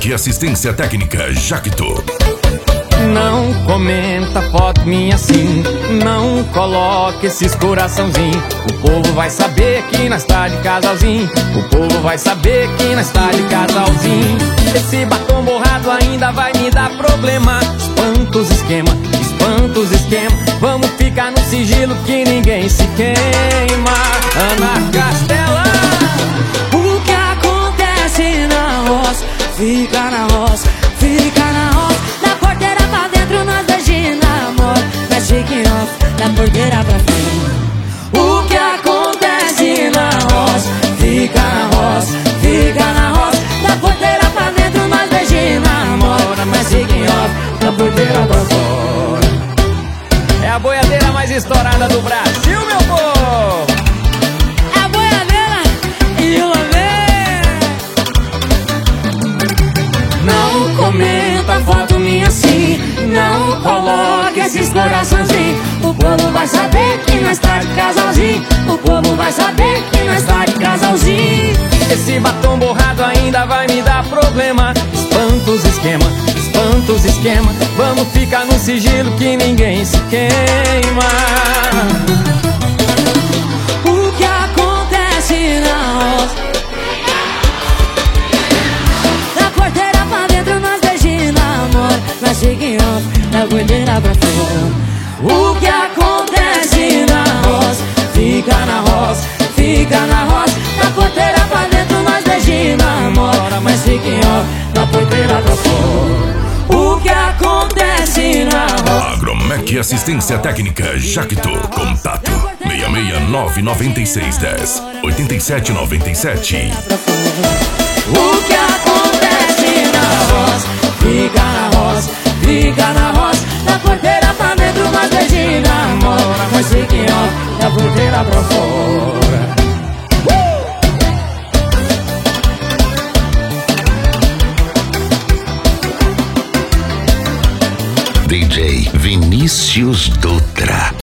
Agromac Assistência Técnica Jacto. Não comenta foto minha assim, não coloque esses coraçãozinho. O povo vai saber que nós tá de casalzinho. O povo vai saber que nós tá de casalzinho. Esse batom borrado ainda vai me dar problema. Espanta os esquema, espanta os esquema. Vamos ficar no sigilo que ninguém se queima. Ana Castela. O que acontece na roça, fica na roça, fica na roça. Da porteira pra dentro nós dois de namoro. Mas fique off, da porteira pra frente. O que acontece na roça, fica na roça, fica na roça. Da porteira pra dentro nós dois de namoro. Mas fique off, da porteira pra fora. É a boiadeira mais estourada do Brasil, meu povo. É a boiadeira e o lamê. Não comenta foto minha assim, não coloque esses coraçãozinhos. O povo vai saber que nós tá de casalzinho. O povo vai saber que nós tá de casalzinho. Esse batom borrado ainda vai me dar problema. Espanta os esquema, espanta os esquema. Vamos ficar no sigilo que ninguém se queima. O que acontece na roça, da porteira pra dentro nós dois de namoro. Mas fiquem off, da porteira pra fora. O que acontece na roça, fica na roça, fica na roça. Da porteira pra dentro nós dois de namoro. Mas fiquem off, da porteira pra fora. O que acontece na roça. Agromac Assistência Técnica Jacto. Contato 6699610 8797. O que acontece na roça, fica na roça, fica na roça. Da porteira pra dentro nós dois de namoro. Mas fiquem off, da porteira pra fora. DJ Vinícius Dutra.